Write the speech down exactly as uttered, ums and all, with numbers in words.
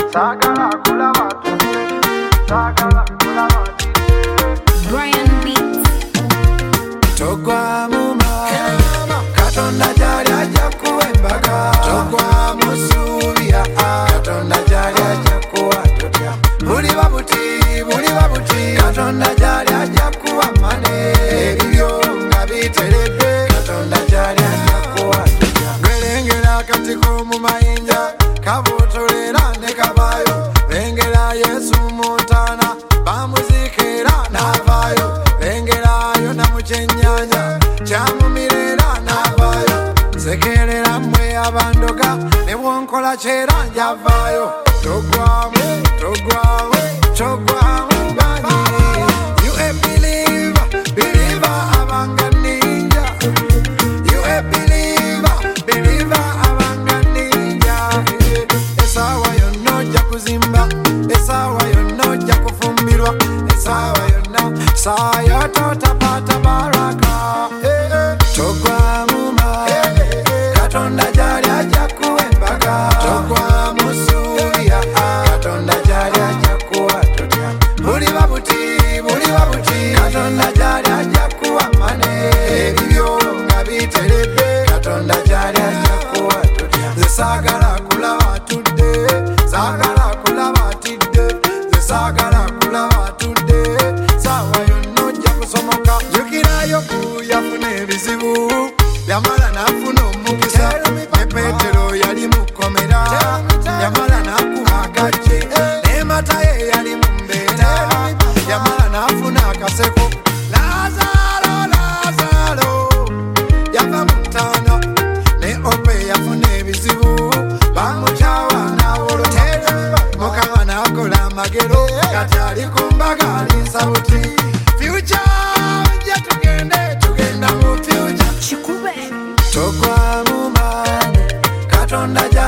sagala kulaba tudde, sagala kulaba tudde. Brian Beats. Togwa muma Katonda jali aja kuwembaga Togwa musubia Katonda jali aja kuwa tutya Buli babuti, buli babuti Katonda jali aja kuwa mane Ebyo nga biterede Katonda jali aja kuwa tutya Gwelengera katiko mu mayinja Kabutulera ne kabayo Lengera Yesu Montana Bamuzikira navayo Lengerayo na muchenyanya Chamumirera navayo Sekerera mwe abandoga Nebwonkola chera njavayo Togwamu, togwamu, togwamu bani You a believer, believer abanga ninja You a believer, believer abanga ninja Esawa yonoja kuzimba Esawa yonoja kufumbirwa Esawa yonna Sayo totapata baraka Togwa muma Katonda jali aja kuwembaga Togwa musubia Katonda jali aja kuwa tutya Buli babuti, buli babuti Katonda jali aja kuwa mane Ebyo nga biterede Katonda jali aja kuwa tutya Zesagala kulaba tudde Sagala kulaba tidde Zesagala kulaba tudde Sawa yonojja kusomoka Jukirayo kuyafuna ebizibu Yamala nafuna omukisa Ne Petero yali mukomera Yamala nakuba agace Ne Matayo yali mumbeera Yamala nafuna akaseko Lazaro, Lazaro Yava mutana Ne Ope yafuna ebizibu Bamukyawa nawolotera Mukama nakola amagero Kati ali ku mbaga alinsawuti Future nja tugende tugenda mu future Chikube. Togwa mumane Katonda